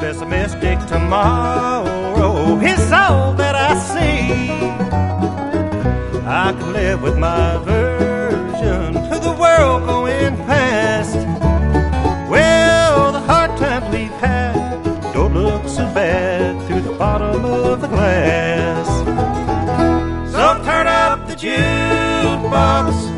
pessimistic tomorrow is all that I see. I could live with my version of the world going past. Well, the hard times we've had don't look so bad through the bottom of the glass. So turn up the jukebox